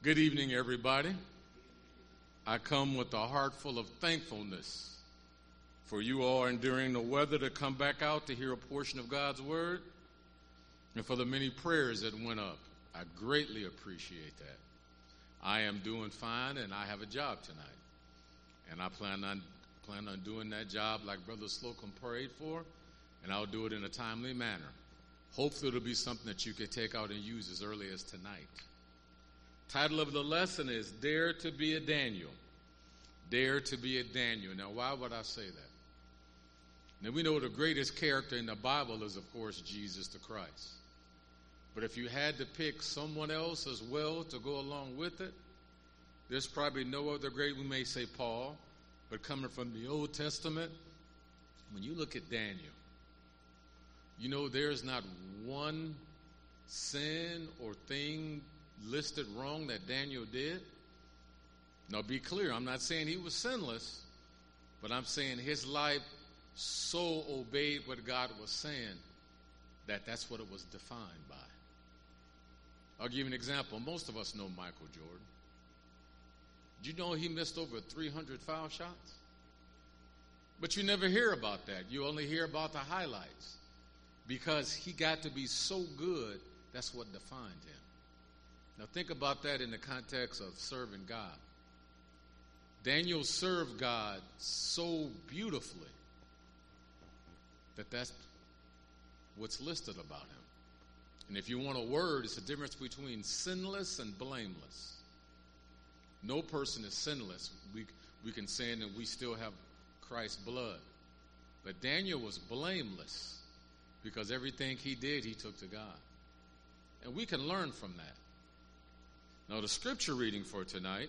Good evening, everybody. I come with a heart full of thankfulness for you all enduring the weather to come back out to hear a portion of God's Word, and for the many prayers that went up. I greatly appreciate that. I am doing fine, and I have a job tonight, and I plan on doing that job like Brother Slocum prayed for, and I'll do it in a timely manner. Hopefully it'll be something that you can take out and use as early as tonight. Title of the lesson is Dare to be a Daniel. Dare to be a Daniel. Now, why would I say that? Now, we know the greatest character in the Bible is, of course, Jesus the Christ. But if you had to pick someone else as well to go along with it, there's probably no other great. We may say Paul, but coming from the Old Testament, when you look at Daniel, you know there's not one sin or thing listed wrong that Daniel did. Now be clear, I'm not saying he was sinless, but I'm saying his life so obeyed what God was saying that that's what it was defined by. I'll give you an example. Most of us know Michael Jordan. Did you know he missed over 300 foul shots? But you never hear about that. You only hear about the highlights because he got to be so good, that's what defined him. Now think about that in the context of serving God. Daniel served God so beautifully that that's what's listed about him. And if you want a word, it's the difference between sinless and blameless. No person is sinless. We can sin and we still have Christ's blood. But Daniel was blameless because everything he did, he took to God. And we can learn from that. Now, the scripture reading for tonight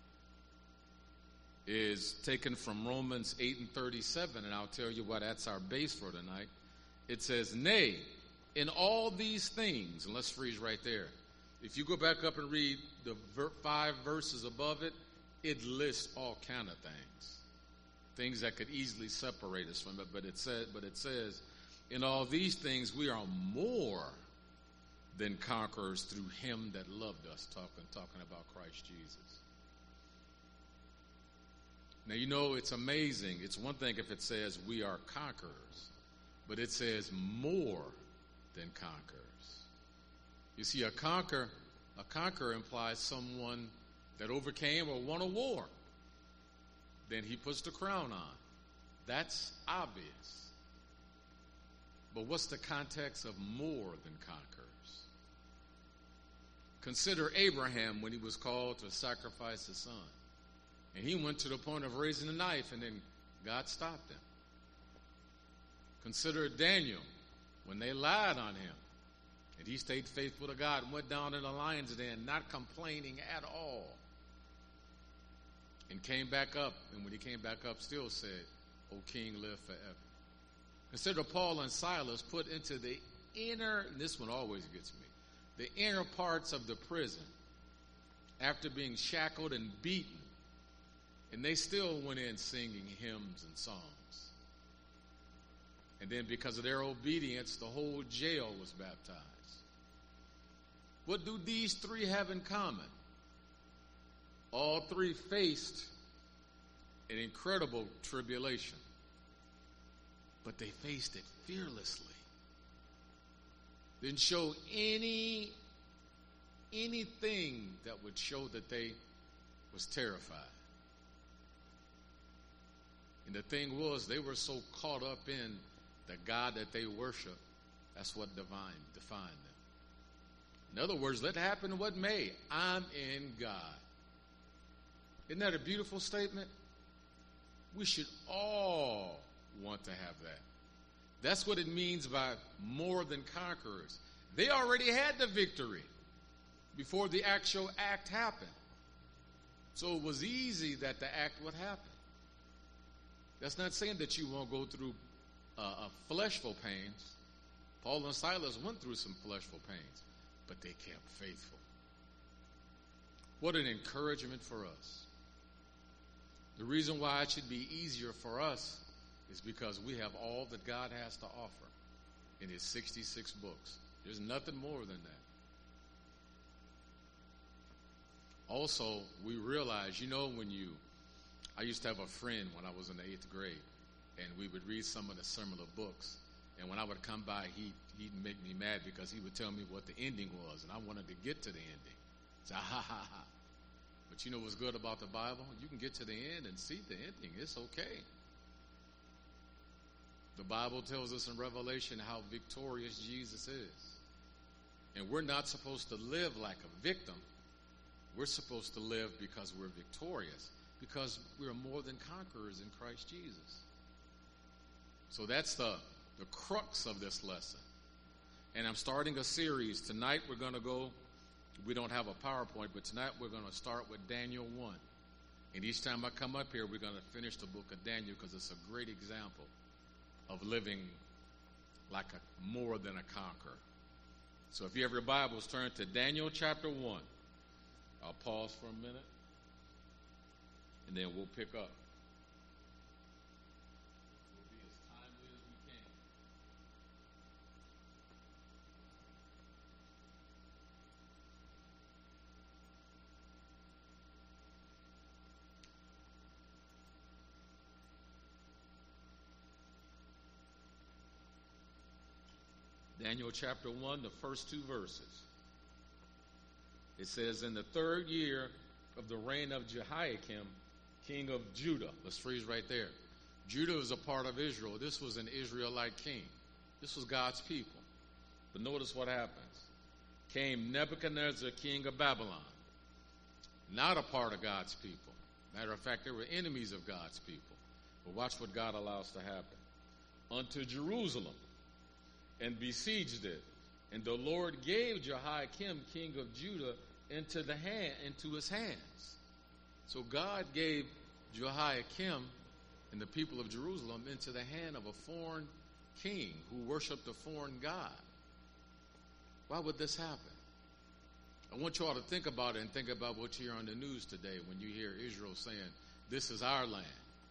is taken from Romans 8:37, and I'll tell you why that's our base for tonight. It says, "Nay, in all these things," and let's freeze right there. If you go back up and read the 5 verses above it, it lists all kind of things that could easily separate us from it. But it says, "In all these things we are more than conquerors through him that loved us," talking about Christ Jesus. Now, you know, it's amazing. It's one thing if it says we are conquerors, but it says more than conquerors. You see, a conqueror implies someone that overcame or won a war. Then he puts the crown on. That's obvious. But what's the context of more than conquerors? Consider Abraham when he was called to sacrifice his son. And he went to the point of raising a knife, and then God stopped him. Consider Daniel when they lied on him, and he stayed faithful to God and went down in the lion's den, not complaining at all. And came back up, and when he came back up, still said, "O King, live forever." Consider Paul and Silas put into the inner, and this one always gets me, the inner parts of the prison after being shackled and beaten, and they still went in singing hymns and songs. And then because of their obedience, the whole jail was baptized. What do these three have in common? All three faced an incredible tribulation, but they faced it fearlessly. Didn't show anything that would show that they was terrified. And the thing was, they were so caught up in the God that they worship, that's what defined them. In other words, let happen what may, I'm in God. Isn't that a beautiful statement? We should all want to have that. That's what it means by more than conquerors. They already had the victory before the actual act happened. So it was easy that the act would happen. That's not saying that you won't go through fleshful pains. Paul and Silas went through some fleshful pains, but they kept faithful. What an encouragement for us. The reason why it should be easier for us is because we have all that God has to offer in his 66 books. There's nothing more than that. Also, we realize, I used to have a friend when I was in the 8th grade, and we would read some of the similar books. And when I would come by, he'd make me mad because he would tell me what the ending was, and I wanted to get to the ending. So, ha, ha, ha. But you know what's good about the Bible? You can get to the end and see the ending. It's okay. The Bible tells us in Revelation how victorious Jesus is. And we're not supposed to live like a victim. We're supposed to live because we're victorious, because we're more than conquerors in Christ Jesus. So that's the crux of this lesson. And I'm starting a series. Tonight we're going to go, we don't have a PowerPoint, but tonight we're going to start with Daniel 1. And each time I come up here, we're going to finish the book of Daniel because it's a great example of living like more than a conqueror. So if you have your Bibles, turn to Daniel chapter 1. I'll pause for a minute, and then we'll pick up. We'll be as timely as we can. Daniel chapter 1, the first 2 verses. It says, in the 3rd year of the reign of Jehoiakim, king of Judah. Let's freeze right there. Judah is a part of Israel. This was an Israelite king. This was God's people. But notice what happens. Came Nebuchadnezzar, king of Babylon. Not a part of God's people. Matter of fact, they were enemies of God's people. But watch what God allows to happen. Unto Jerusalem, and besieged it. And the Lord gave Jehoiakim, king of Judah, into his hands. So God gave Jehoiakim and the people of Jerusalem into the hand of a foreign king who worshiped a foreign god. Why would this happen? I want you all to think about it and think about what you hear on the news today when you hear Israel saying, this is our land.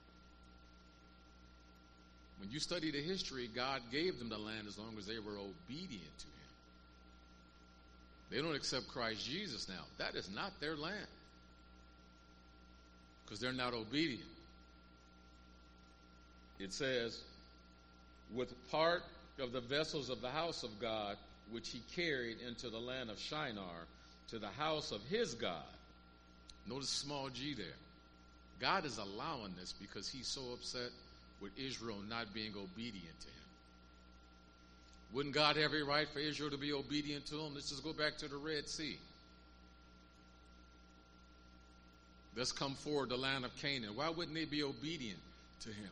When you study the history, God gave them the land as long as they were obedient to him. They don't accept Christ Jesus now. That is not their land because they're not obedient. It says, with part of the vessels of the house of God, which he carried into the land of Shinar, to the house of his God. Notice small g there. God is allowing this because he's so upset with Israel not being obedient to him. Wouldn't God have every right for Israel to be obedient to him? Let's just go back to the Red Sea. Let's come forward, the land of Canaan. Why wouldn't they be obedient to him?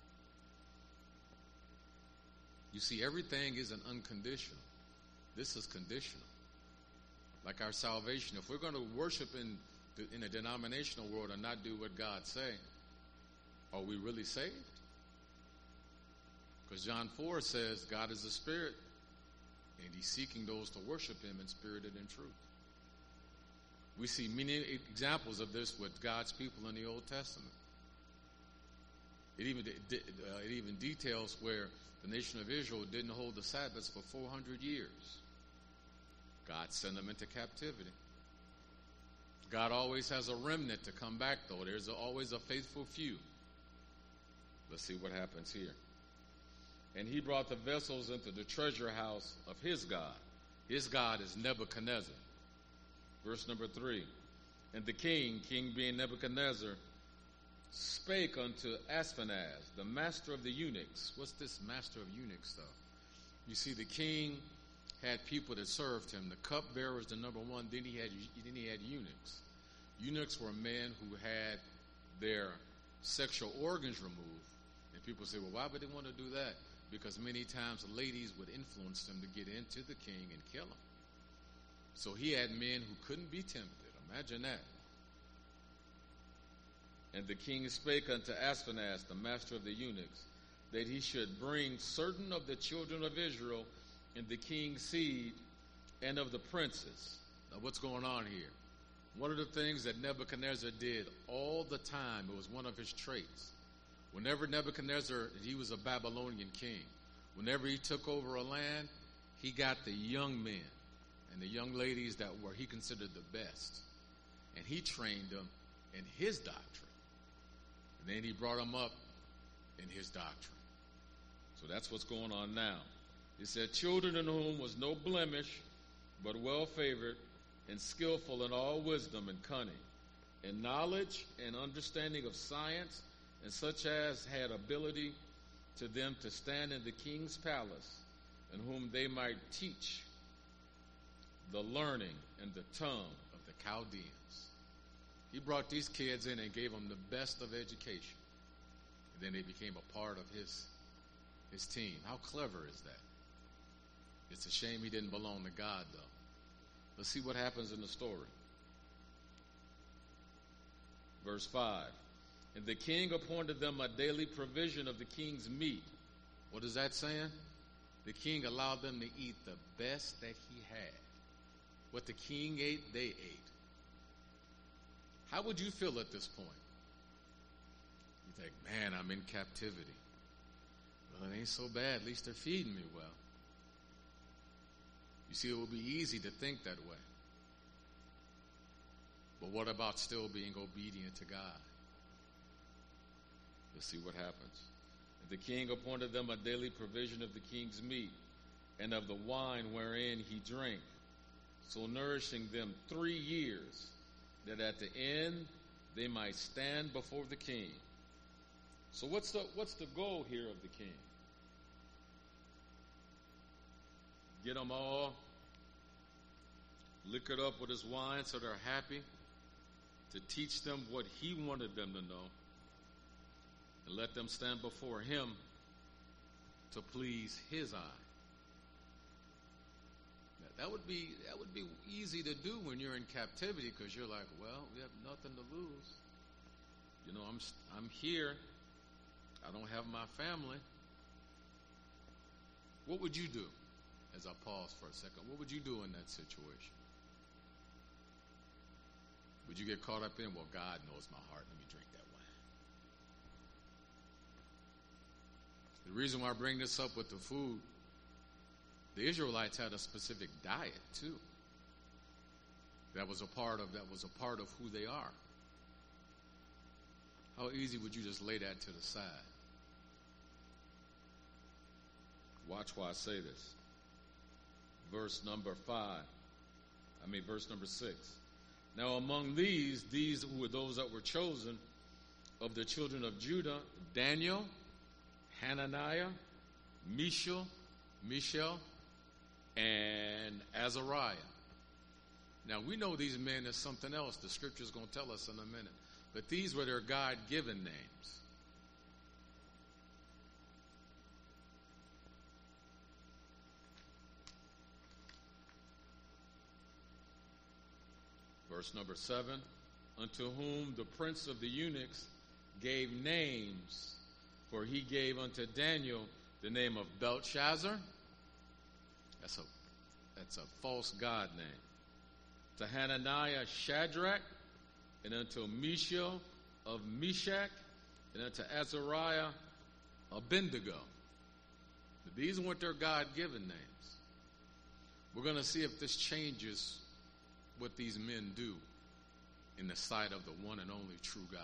You see, everything isn't unconditional. This is conditional. Like our salvation. If we're going to worship in a denominational world and not do what God say, are we really saved? Because John 4 says God is a spirit, and he's seeking those to worship him in spirit and in truth. We see many examples of this with God's people in the Old Testament. It even details where the nation of Israel didn't hold the Sabbaths for 400 years. God sent them into captivity. God always has a remnant to come back, though. There's always a faithful few. Let's see what happens here. And he brought the vessels into the treasure house of his God. His God is Nebuchadnezzar. Verse number 3. And the king being Nebuchadnezzar, spake unto Ashpenaz, the master of the eunuchs. What's this master of eunuchs stuff? You see, the king had people that served him. The cupbearers, the number one. Then he had eunuchs. Eunuchs were men who had their sexual organs removed. And people say, well, why would they want to do that? Because many times ladies would influence them to get into the king and kill him. So he had men who couldn't be tempted. Imagine that. And the king spake unto Ashpenaz, the master of the eunuchs, that he should bring certain of the children of Israel and the king's seed and of the princes. Now what's going on here? One of the things that Nebuchadnezzar did all the time, it was one of his traits. Whenever Nebuchadnezzar, he was a Babylonian king. Whenever he took over a land, he got the young men and the young ladies that were he considered the best. and he trained them in his doctrine. And then he brought them up in his doctrine. So that's what's going on now. He said, children in whom was no blemish, but well favored and skillful in all wisdom and cunning, in knowledge and understanding of science, and such as had ability to them to stand in the king's palace, and whom they might teach the learning and the tongue of the Chaldeans. He brought these kids in and gave them the best of education. And then they became a part of his team. How clever is that? It's a shame he didn't belong to God, though. Let's see what happens in the story. Verse 5. And the king appointed them a daily provision of the king's meat. What is that saying? The king allowed them to eat the best that he had. What the king ate, they ate. How would you feel at this point? You think, man, I'm in captivity. Well, it ain't so bad. At least they're feeding me well. You see, it would be easy to think that way. But what about still being obedient to God? Let's see what happens. And the king appointed them a daily provision of the king's meat and of the wine wherein he drank, so nourishing them 3 years, that at the end they might stand before the king. So what's the goal here of the king? Get them all liquored up with his wine so they're happy, to teach them what he wanted them to know, and let them stand before him to please his eye. That would be easy to do when you're in captivity, because you're like, well, we have nothing to lose. You know, I'm here. I don't have my family. What would you do? As I pause for a second, what would you do in that situation? Would you get caught up in, well, God knows my heart, let me drink that wine? The reason why I bring this up with the food, the Israelites had a specific diet too. That was a part of who they are. How easy would you just lay that to the side? Watch why I say this. Verse number 6. Now among these who were those that were chosen of the children of Judah, Daniel, Hananiah, Mishael, and Azariah. Now we know these men as something else. The scripture's going to tell us in a minute. But these were their God-given names. Verse number 7, unto whom the prince of the eunuchs gave names, for he gave unto Daniel the name of Belshazzar. That's a false god name. To Hananiah, Shadrach, and unto Mishael of Meshach, and unto Azariah, Abednego. But these weren't their God-given names. We're going to see if this changes what these men do in the sight of the one and only true God.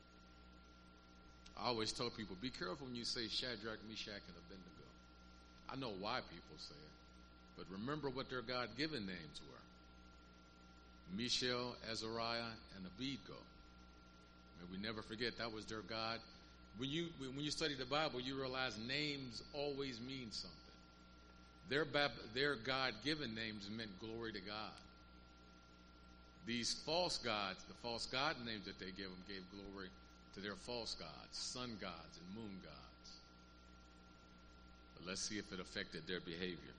I always tell people, be careful when you say Shadrach, Meshach, and Abednego. I know why people say it, but remember what their God-given names were. Mishael, Azariah, and Abednego. May we never forget that was their God. When you study the Bible, you realize names always mean something. Their God-given names meant glory to God. These false gods, the false god names that they gave them, gave glory to their false gods, sun gods and moon gods. But let's see if it affected their behavior.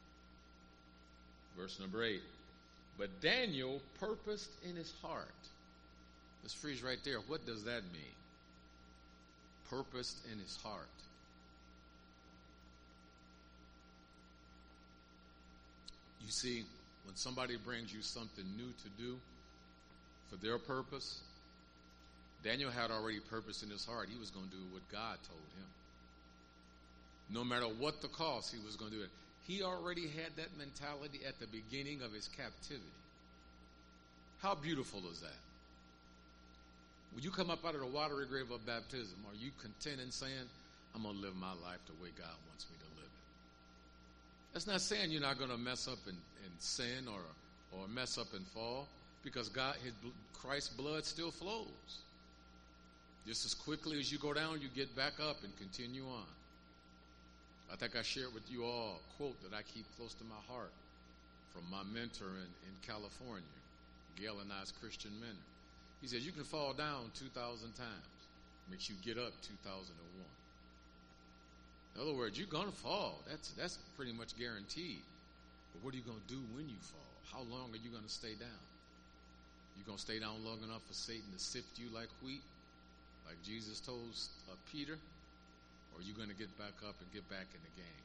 Verse number 8. But Daniel purposed in his heart. Let's freeze right there. What does that mean? Purposed in his heart. You see, when somebody brings you something new to do for their purpose, Daniel had already purposed in his heart. He was going to do what God told him. No matter what the cost, he was going to do it. He already had that mentality at the beginning of his captivity. How beautiful is that? When you come up out of the watery grave of baptism, are you content in saying, I'm going to live my life the way God wants me to live it? That's not saying you're not going to mess up and sin or mess up and fall, because Christ's blood still flows. Just as quickly as you go down, you get back up and continue on. I think I shared with you all a quote that I keep close to my heart from my mentor in California, Gail and I's Christian mentor. He says, you can fall down 2,000 times. Makes you get up 2,001. In other words, you're going to fall. That's pretty much guaranteed. But what are you going to do when you fall? How long are you going to stay down? You going to stay down long enough for Satan to sift you like wheat, like Jesus told Peter? Or are you going to get back up and get back in the game?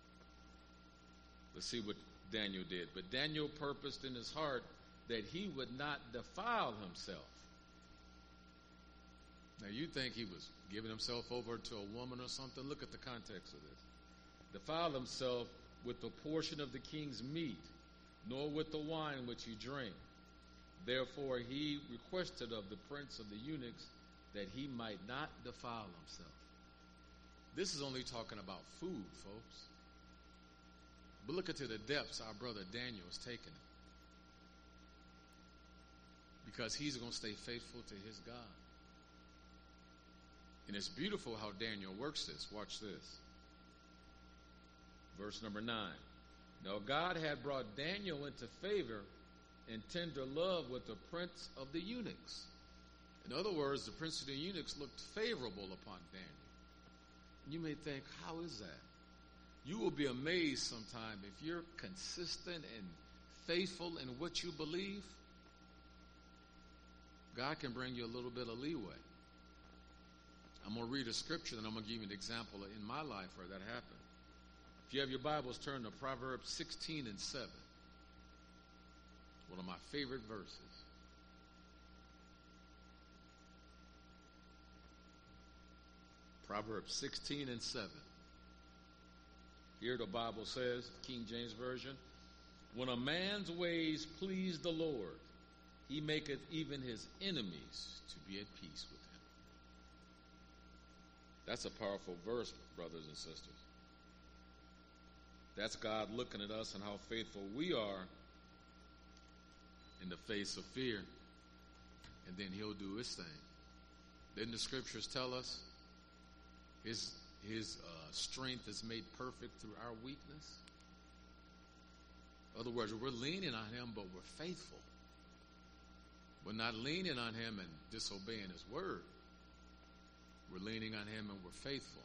Let's see what Daniel did. But Daniel purposed in his heart that he would not defile himself. Now, you think he was giving himself over to a woman or something? Look at the context of this. Defile himself with the portion of the king's meat, nor with the wine which he drank. Therefore he requested of the prince of the eunuchs that he might not defile himself. This is only talking about food, folks. But look into the depths our brother Daniel is taking it. Because he's going to stay faithful to his God. And it's beautiful how Daniel works this. Watch this. Verse number 9. Now God had brought Daniel into favor and tender love with the prince of the eunuchs. In other words, the prince of the eunuchs looked favorable upon Daniel. And you may think, how is that? You will be amazed sometime if you're consistent and faithful in what you believe. God can bring you a little bit of leeway. I'm going to read a scripture, and I'm going to give you an example in my life where that happened. If you have your Bibles, turn to Proverbs 16 and 7. One of my favorite verses. Proverbs 16 and 7. Here the Bible says, King James Version, when a man's ways please the Lord, he maketh even his enemies to be at peace with him. That's a powerful verse, brothers and sisters. That's God looking at us and how faithful we are in the face of fear. And then he'll do his thing. Didn't the scriptures tell us his strength is made perfect through our weakness? In other words, we're leaning on him, but we're faithful. We're not leaning on him and disobeying his word. We're leaning on him and we're faithful.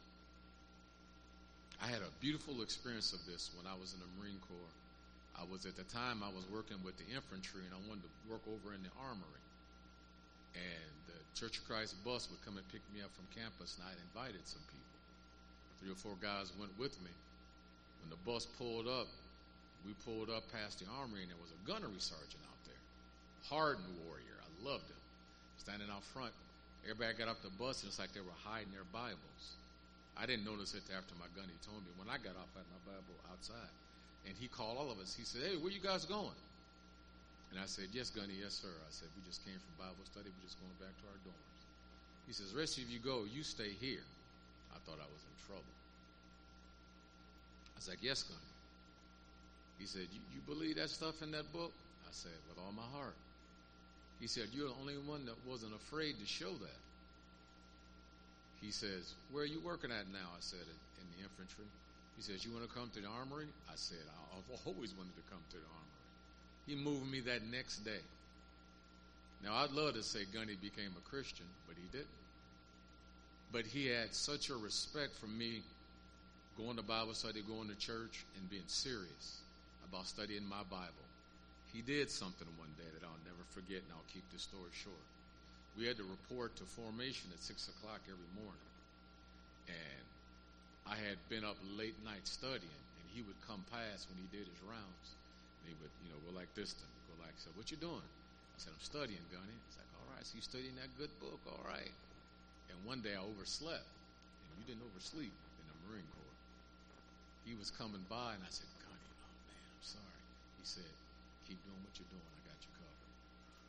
I had a beautiful experience of this when I was in the Marine Corps. At the time I was working with the infantry, and I wanted to work over in the armory. And the Church of Christ bus would come and pick me up from campus, and I had invited some people. 3 or 4 guys went with me. When the bus pulled up, we pulled up past the armory, and there was a gunnery sergeant out there. Hardened warrior. I loved him. Standing out front. Everybody got off the bus, and it's like they were hiding their Bibles. I didn't notice it after my gunny told me. When I got off, I had my Bible outside. And he called all of us. He said, hey, where you guys going? And I said, yes, Gunny, yes, sir. I said, we just came from Bible study. We're just going back to our dorms. He says, the rest of you go. You stay here. I thought I was in trouble. I was like, yes, Gunny. He said, you believe that stuff in that book? I said, with all my heart. He said, you're the only one that wasn't afraid to show that. He says, where are you working at now? I said, in the infantry. He says, you want to come to the armory? I said, I've always wanted to come to the armory. He moved me that next day. Now, I'd love to say Gunny became a Christian, but he didn't. But he had such a respect for me going to Bible study, going to church, and being serious about studying my Bible. He did something one day that I'll never forget, and I'll keep this story short. We had to report to formation at 6 o'clock every morning. And I had been up late night studying, and he would come past when he did his rounds. And he would, go like this to me. Go like, I said, what you doing? I said, I'm studying, Gunny. He's like, all right, so you studying that good book, all right. And one day I overslept. And you didn't oversleep in the Marine Corps. He was coming by, and I said, Gunny, oh man, I'm sorry. He said, keep doing what you're doing. I got you covered.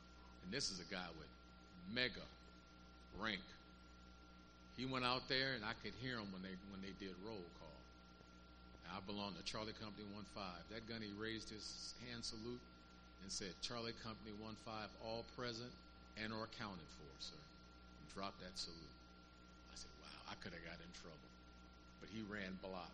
And this is a guy with mega rank. He went out there, and I could hear him when they did roll call. I belong to Charlie Company 15. That gunny raised his hand salute and said, "Charlie Company 15, all present and or accounted for, sir." And dropped that salute. I said, wow, I could have got in trouble. But he ran block.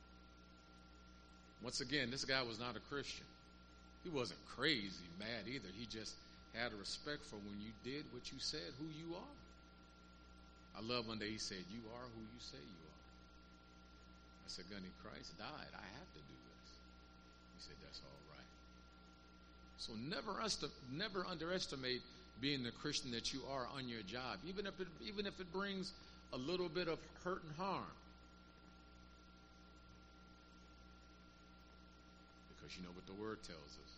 Once again, this guy was not a Christian. He wasn't crazy mad either. He just had a respect for when you did what you said, who you are. I love one day he said, "You are who you say you are." I said, "Gunny, Christ died. I have to do this." He said, "That's all right." So never underestimate being the Christian that you are on your job, even if it brings a little bit of hurt and harm. Because you know what the Word tells us.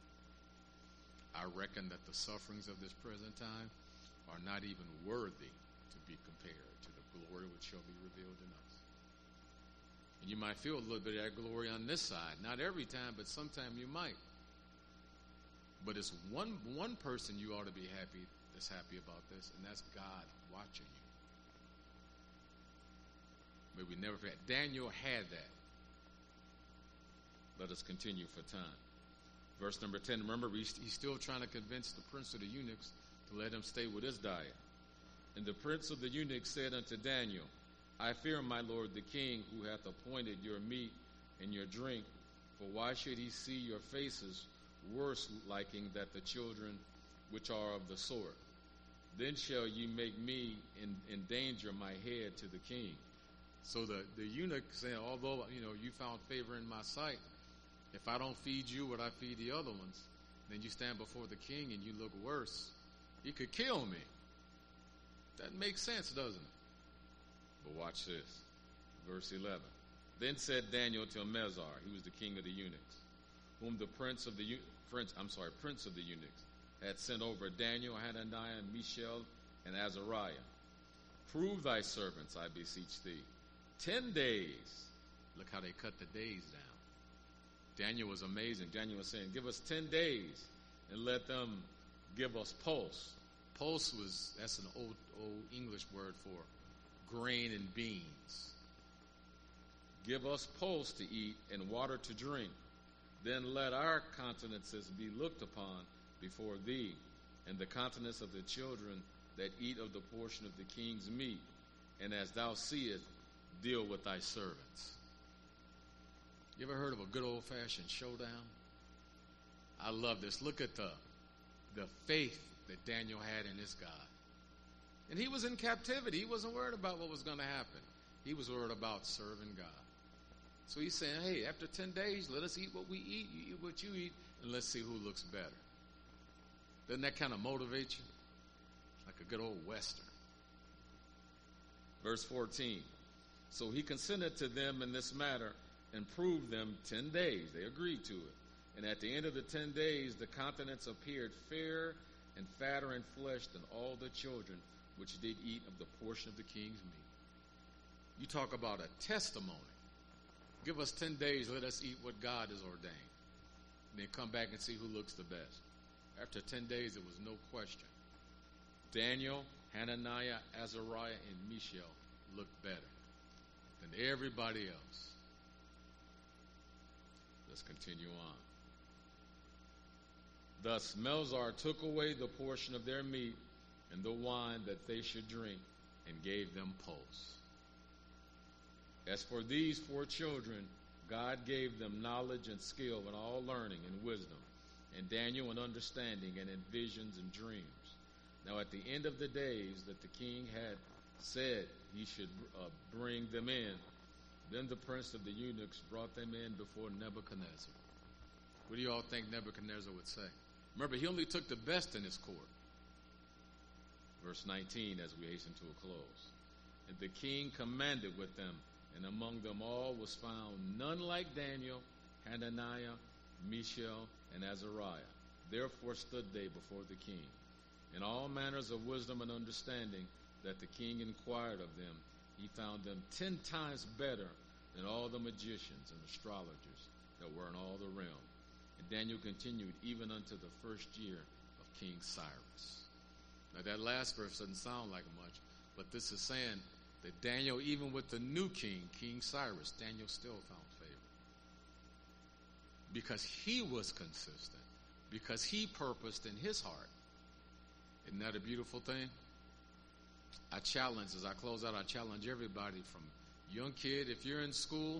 I reckon that the sufferings of this present time are not even worthy to be compared to the glory which shall be revealed in us. And you might feel a little bit of that glory on this side. Not every time, but sometime you might. But it's one person you ought to be happy that's happy about this, and that's God watching you. May we never forget. Daniel had that. Let us continue for time. Verse number 10. Remember, he's still trying to convince the prince of the eunuchs to let him stay with his diet. And the prince of the eunuchs said unto Daniel, "I fear my lord the king, who hath appointed your meat and your drink. For why should he see your faces worse liking that the children which are of the sword? Then shall ye make me endanger my head to the king." So the eunuch saying, "Although you found favor in my sight, if I don't feed you what I feed the other ones, then you stand before the king and you look worse. He could kill me." That makes sense, doesn't it? But watch this. Verse 11. Then said Daniel to Mezar, he was the king of the eunuchs, whom the prince of the eunuchs had sent over Daniel, Hananiah, and Mishael, and Azariah. "Prove thy servants, I beseech thee, 10 days. Look how they cut the days down. Daniel was amazing. Daniel was saying, "Give us 10 days and let them give us pulse." Pulse that's an old English word for grain and beans. "Give us pulse to eat and water to drink. Then let our countenances be looked upon before thee, and the countenance of the children that eat of the portion of the king's meat. And as thou seest, deal with thy servants." You ever heard of a good old-fashioned showdown? I love this. Look at the faith that Daniel had in this God. And he was in captivity. He wasn't worried about what was going to happen. He was worried about serving God. So he's saying, "Hey, after 10 days, let us eat what we eat. You eat what you eat, and let's see who looks better." Doesn't that kind of motivate you? Like a good old Western. Verse 14. So he consented to them in this matter and proved them 10 days. They agreed to it. And at the end of the 10 days, the countenance appeared fairer and fatter in flesh than all the children which did eat of the portion of the king's meat. You talk about a testimony. Give us 10 days, let us eat what God has ordained. And then come back and see who looks the best. After 10 days, there was no question. Daniel, Hananiah, Azariah, and Mishael looked better than everybody else. Let's continue on. Thus Melzar took away the portion of their meat and the wine that they should drink, and gave them pulse. As for these 4 children, God gave them knowledge and skill and all learning and wisdom, and Daniel in understanding and in visions and dreams. Now at the end of the days that the king had said he should bring them in, then the prince of the eunuchs brought them in before Nebuchadnezzar. What do you all think Nebuchadnezzar would say? Remember, he only took the best in his court. Verse 19, as we hasten to a close. And the king commanded with them, and among them all was found none like Daniel, Hananiah, Mishael, and Azariah. Therefore stood they before the king. In all manners of wisdom and understanding that the king inquired of them, he found them 10 times better than all the magicians and astrologers that were in all the realm. And Daniel continued even unto the first year of King Cyrus. Now that last verse doesn't sound like much, but this is saying that Daniel, even with the new king, King Cyrus, Daniel still found favor. Because he was consistent. Because he purposed in his heart. Isn't that a beautiful thing? I challenge, as I close out, I challenge everybody from young kid, if you're in school,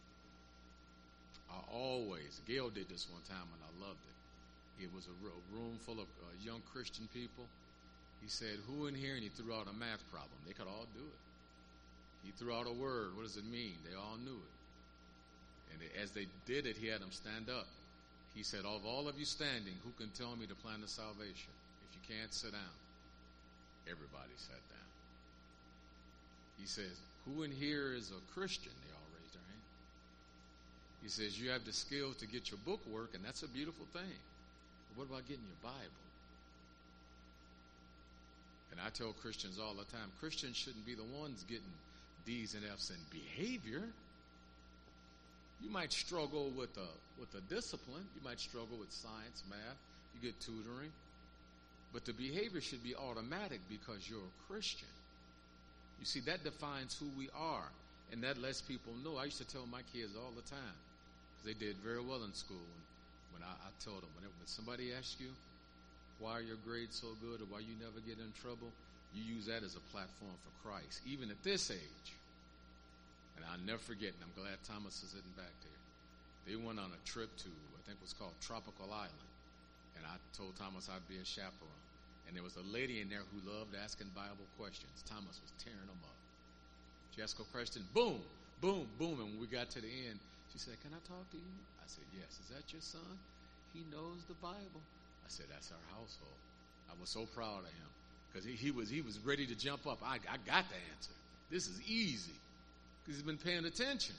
Gail did this one time and I loved it. It was a room full of young Christian people. He said, who in here? And he threw out a math problem. They could all do it. He threw out a word. What does it mean? They all knew it. And as they did it, he had them stand up. He said, of all of you standing, who can tell me the plan of salvation? If you can't, sit down. Everybody sat down. He says, who in here is a Christian? They all raised their hand. He says, you have the skill to get your book work, and that's a beautiful thing. But what about getting your Bible? And I tell Christians all the time, Christians shouldn't be the ones getting D's and F's in behavior. You might struggle with a discipline. You might struggle with science, math. You get tutoring. But the behavior should be automatic because you're a Christian. You see, that defines who we are. And that lets people know. I used to tell my kids all the time, because they did very well in school. And when I told them, when somebody asks you, why are your grades so good or why you never get in trouble, you use that as a platform for Christ, even at this age. And I'll never forget, and I'm glad Thomas is sitting back there. They went on a trip to, I think it was called Tropical Island. And I told Thomas I'd be a chaperone. And there was a lady in there who loved asking Bible questions. Thomas was tearing them up. She asked a question, boom, boom, boom. And when we got to the end, she said, can I talk to you? I said, yes. Is that your son? He knows the Bible. I said, that's our household. I was so proud of him because he was ready to jump up. I got the answer. This is easy because he's been paying attention.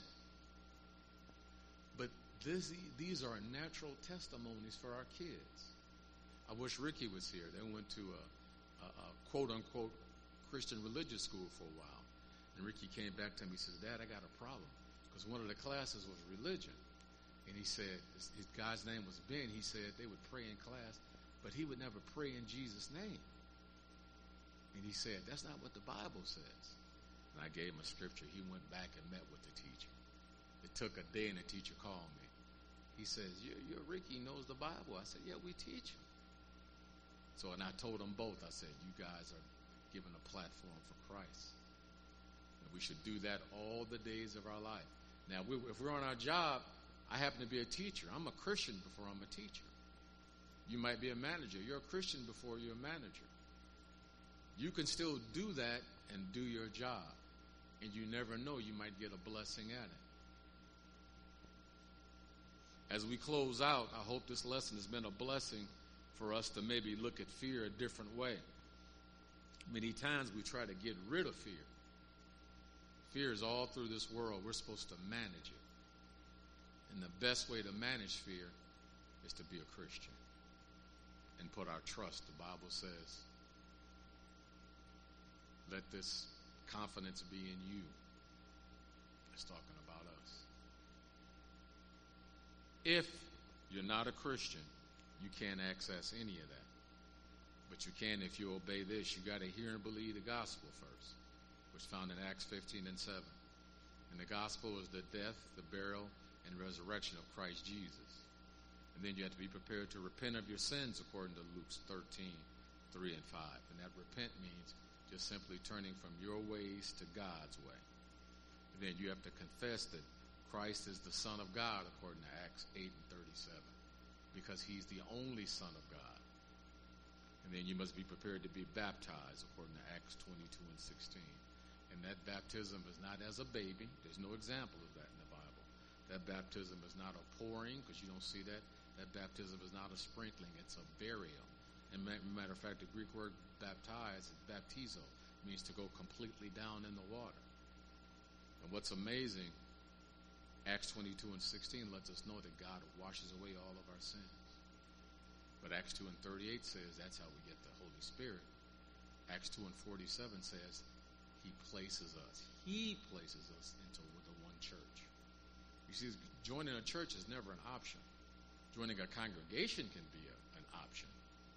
But these are natural testimonies for our kids. I wish Ricky was here. They went to a quote-unquote Christian religious school for a while. And Ricky came back to me and says, Dad, I got a problem. Because one of the classes was religion. And he said, his guy's name was Ben. He said they would pray in class, but he would never pray in Jesus' name. And he said, that's not what the Bible says. And I gave him a scripture. He went back and met with the teacher. It took a day and the teacher called me. He says, your Ricky knows the Bible. I said, yeah, we teach him. So, and I told them both, I said, you guys are given a platform for Christ. And we should do that all the days of our life. Now, if we're on our job, I happen to be a teacher. I'm a Christian before I'm a teacher. You might be a manager. You're a Christian before you're a manager. You can still do that and do your job. And you never know, you might get a blessing at it. As we close out, I hope this lesson has been a blessing for us to maybe look at fear a different way. Many times we try to get rid of fear. Fear is all through this world. We're supposed to manage it. And the best way to manage fear is to be a Christian and put our trust. The Bible says, let this confidence be in you. It's talking about us. If you're not a Christian, you can't access any of that. But you can if you obey this. You got to hear and believe the gospel first, which is found in Acts 15 and 7. And the gospel is the death, the burial, and resurrection of Christ Jesus. And then you have to be prepared to repent of your sins according to Luke 13, 3 and 5. And that repent means just simply turning from your ways to God's way. And then you have to confess that Christ is the Son of God according to Acts 8 and 37. Because he's the only Son of God. And then you must be prepared to be baptized according to Acts 22 and 16. And that baptism is not as a baby. There's no example of that in the Bible. That baptism is not a pouring, because you don't see that. That baptism is not a sprinkling. It's a burial. And matter of fact, the Greek word baptize, baptizo, means to go completely down in the water. And what's amazing, Acts 22 and 16 lets us know that God washes away all of our sins. But Acts 2 and 38 says that's how we get the Holy Spirit. Acts 2 and 47 says he places us into the one church. You see, joining a church is never an option. Joining a congregation can be an option.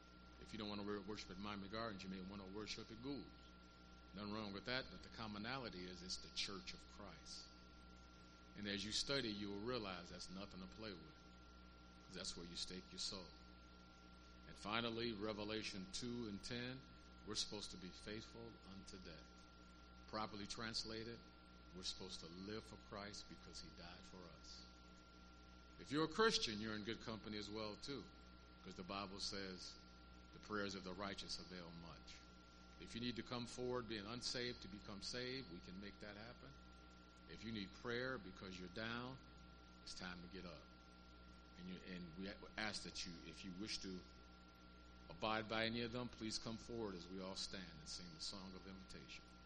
If you don't want to worship at Miami Gardens, you may want to worship at Gould's. Nothing wrong with that, but the commonality is it's the church of Christ. And as you study, you will realize that's nothing to play with, because that's where you stake your soul. And finally, Revelation 2 and 10, we're supposed to be faithful unto death. Properly translated, we're supposed to live for Christ because he died for us. If you're a Christian, you're in good company as well, too, because the Bible says the prayers of the righteous avail much. If you need to come forward being unsaved to become saved, we can make that happen. If you need prayer because you're down, it's time to get up. And we ask that you, if you wish to abide by any of them, please come forward as we all stand and sing the song of invitation.